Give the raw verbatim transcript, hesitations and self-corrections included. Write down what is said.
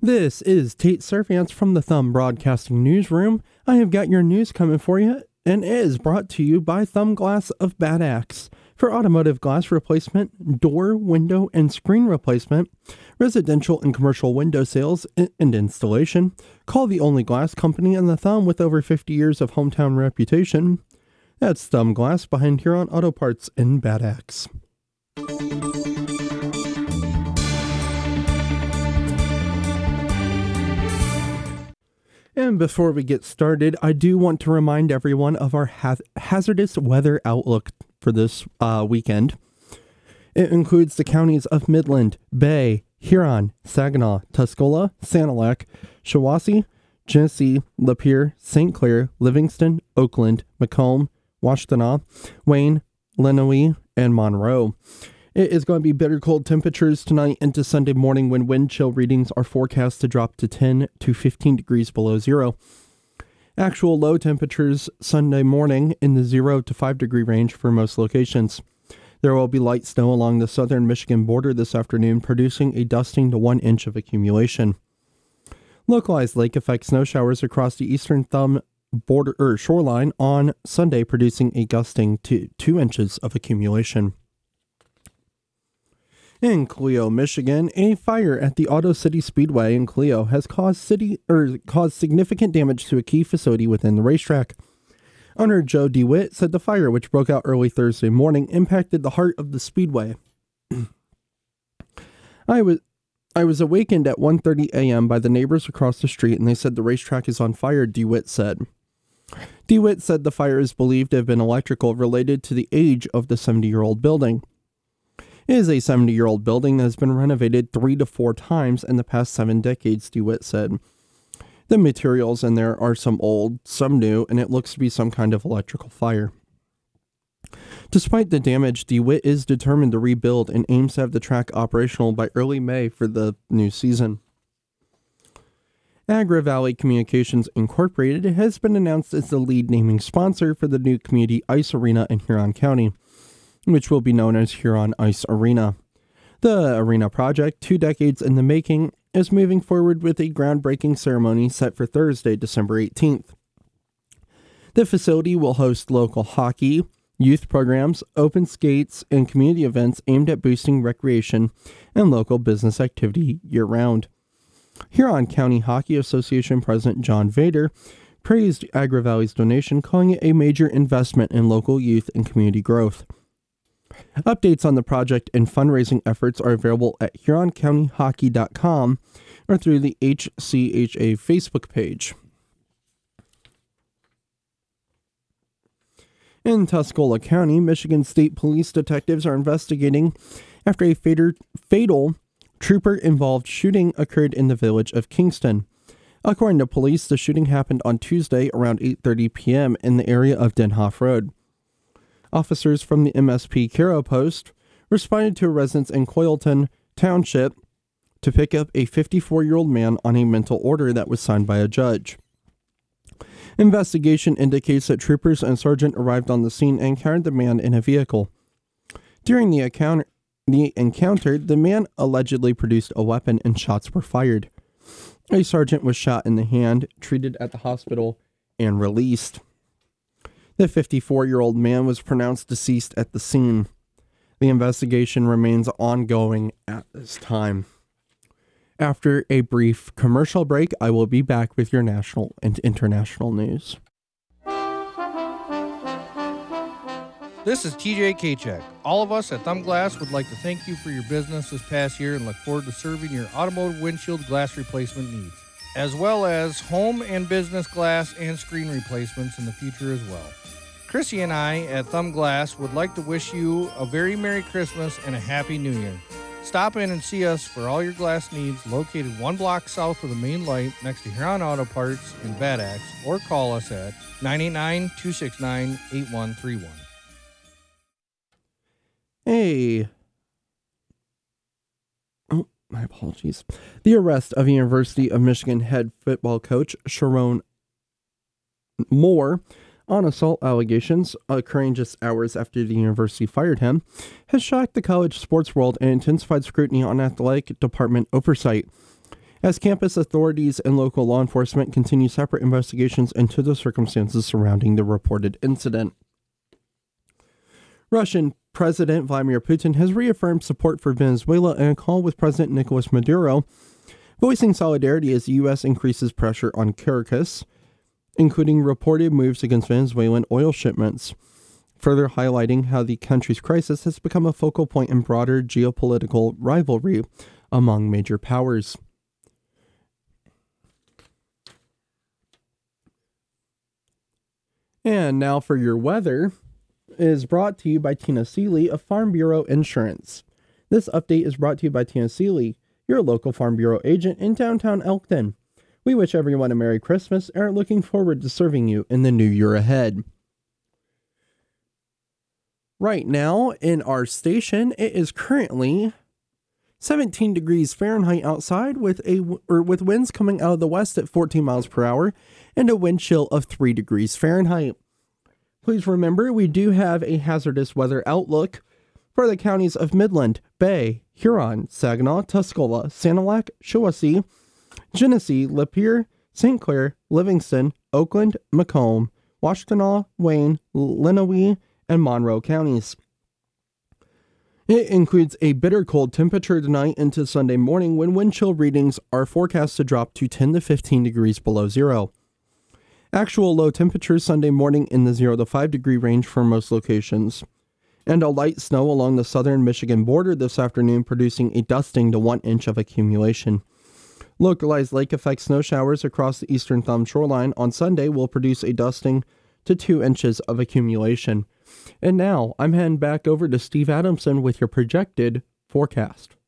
This is Tate Servants from the Thumb Broadcasting Newsroom. I have got your news coming for you, and it is brought to you by Thumb Glass of Bad Axe. For automotive glass replacement, door, window, and screen replacement, residential and commercial window sales and installation, call the only glass company in the Thumb with over fifty years of hometown reputation. That's Thumb Glass behind Huron Auto Parts in Bad Axe. And before we get started, I do want to remind everyone of our ha- hazardous weather outlook for this uh, weekend. It includes the counties of Midland, Bay, Huron, Saginaw, Tuscola, Sanilac, Shiawassee, Genesee, Lapeer, Saint Clair, Livingston, Oakland, Macomb, Washtenaw, Wayne, Lenawee, and Monroe. It is going to be bitter cold temperatures tonight into Sunday morning when wind chill readings are forecast to drop to ten to fifteen degrees below zero. Actual low temperatures Sunday morning in the zero to five degree range for most locations. There will be light snow along the southern Michigan border this afternoon, producing a dusting to one inch of accumulation. Localized lake effect snow showers across the eastern Thumb border or shoreline on Sunday, producing a gusting to two inches of accumulation. In Clio, Michigan, a fire at the Auto City Speedway in Clio has caused city or caused significant damage to a key facility within the racetrack. Owner Joe DeWitt said the fire, which broke out early Thursday morning, impacted the heart of the speedway. I was I was awakened at one thirty a.m. by the neighbors across the street, and they said the racetrack is on fire, DeWitt said. DeWitt said the fire is believed to have been electrical related to the age of the seventy-year-old building. It is a seventy-year-old building that has been renovated three to four times in the past seven decades, DeWitt said. The materials in there are some old, some new, and it looks to be some kind of electrical fire. Despite the damage, DeWitt is determined to rebuild and aims to have the track operational by early May for the new season. Agra Valley Communications Incorporated has been announced as the lead naming sponsor for the new community ice arena in Huron County, which will be known as Huron Ice Arena. The arena project, two decades in the making, is moving forward with a groundbreaking ceremony set for Thursday, December eighteenth. The facility will host local hockey, youth programs, open skates, and community events aimed at boosting recreation and local business activity year-round. Huron County Hockey Association President John Vader praised Agra Valley's donation, calling it a major investment in local youth and community growth. Updates on the project and fundraising efforts are available at huron county hockey dot com or through the H C H A Facebook page. In Tuscola County, Michigan State Police detectives are investigating after a fatal trooper-involved shooting occurred in the village of Kingston. According to police, the shooting happened on Tuesday around eight thirty p.m. in the area of Denhoff Road. Officers from the M S P Caro Post responded to residents in Coylton Township to pick up a fifty-four-year-old man on a mental order that was signed by a judge. Investigation indicates that troopers and sergeant arrived on the scene and encountered the man in a vehicle. During the encounter, the encounter, the man allegedly produced a weapon and shots were fired. A sergeant was shot in the hand, treated at the hospital, and released. The fifty-four-year-old man was pronounced deceased at the scene. The investigation remains ongoing at this time. After a brief commercial break, I will be back with your national and international news. This is T J Kachek. All of us at Thumb Glass would like to thank you for your business this past year and look forward to serving your automotive windshield glass replacement needs, as well as home and business glass and screen replacements in the future as well. Chrissy and I at Thumb Glass would like to wish you a very Merry Christmas and a Happy New Year. Stop in and see us for all your glass needs, located one block south of the main light next to Huron Auto Parts in Bad Axe, or call us at nine eight nine, two six nine, eight one three one. Hey. Oh, my apologies. The arrest of University of Michigan head football coach Sharon Moore on assault allegations occurring just hours after the university fired him has shocked the college sports world and intensified scrutiny on athletic department oversight. as campus authorities and local law enforcement continue separate investigations into the circumstances surrounding the reported incident. Russian President Vladimir Putin has reaffirmed support for Venezuela in a call with President Nicolas Maduro, voicing solidarity as the U S increases pressure on Caracas, including reported moves against Venezuelan oil shipments, further highlighting how the country's crisis has become a focal point in broader geopolitical rivalry among major powers. And now for your weather is brought to you by Tina Seeley of Farm Bureau Insurance. This update is brought to you by Tina Seeley, your local Farm Bureau agent in downtown Elkton. We wish everyone a Merry Christmas and are looking forward to serving you in the new year ahead. Right now in our station, it is currently seventeen degrees Fahrenheit outside with a or with winds coming out of the west at fourteen miles per hour and a wind chill of three degrees Fahrenheit. Please remember, we do have a hazardous weather outlook for the counties of Midland, Bay, Huron, Saginaw, Tuscola, Sanilac, Shawessee, Genesee, Lapeer, Saint Clair, Livingston, Oakland, Macomb, Washtenaw, Wayne, Lenawee, and Monroe counties. It includes a bitter cold temperature tonight into Sunday morning when wind chill readings are forecast to drop to ten to fifteen degrees below zero. Actual low temperatures Sunday morning in the zero to five degree range for most locations. And a light snow along the southern Michigan border this afternoon, producing a dusting to one inch of accumulation. Localized lake effect snow showers across the eastern thumb shoreline on Sunday will produce a dusting to two inches of accumulation. And now I'm heading back over to Steve Adamson with your projected forecast.